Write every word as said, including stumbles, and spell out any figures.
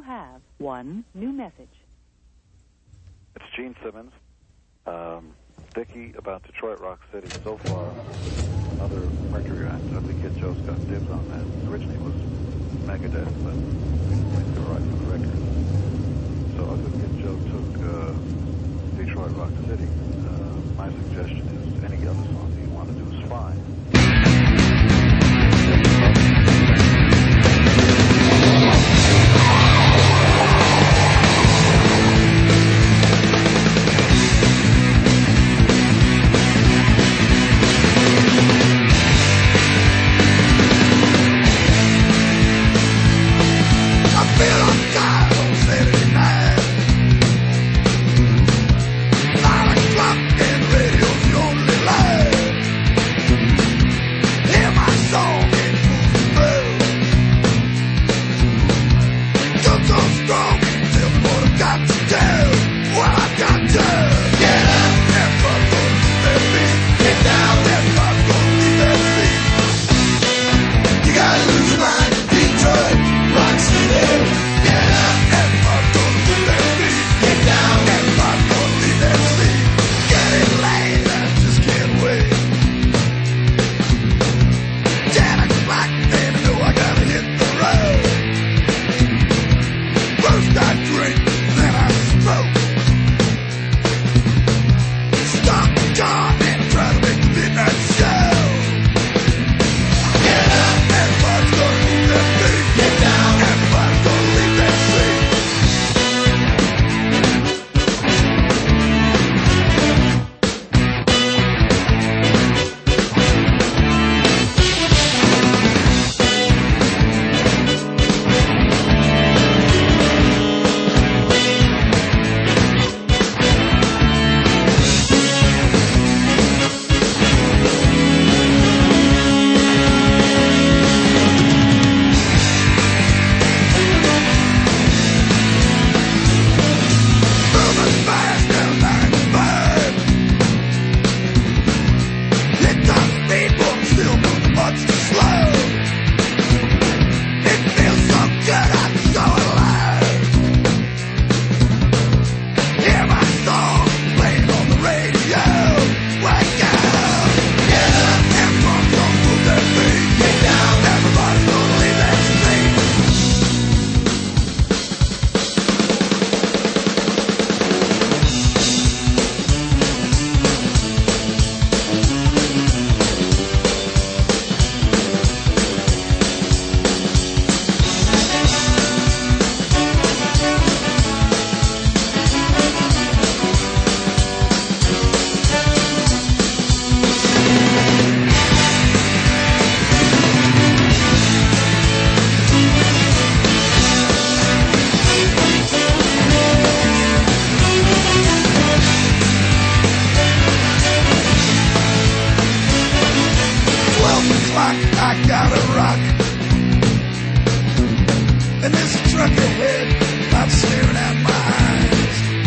have one new message. It's Gene Simmons. Um, Dickie about Detroit Rock City. So far, another Mercury act. I think Kid Joe's got dibs on that. Originally it was Megadeth, but we didn't do it right for the record. So I think Kid Joe took uh, Detroit Rock City. Uh, my suggestion is any other song that you want to do is fine. And there's a truck ahead, I'm staring at my eyes.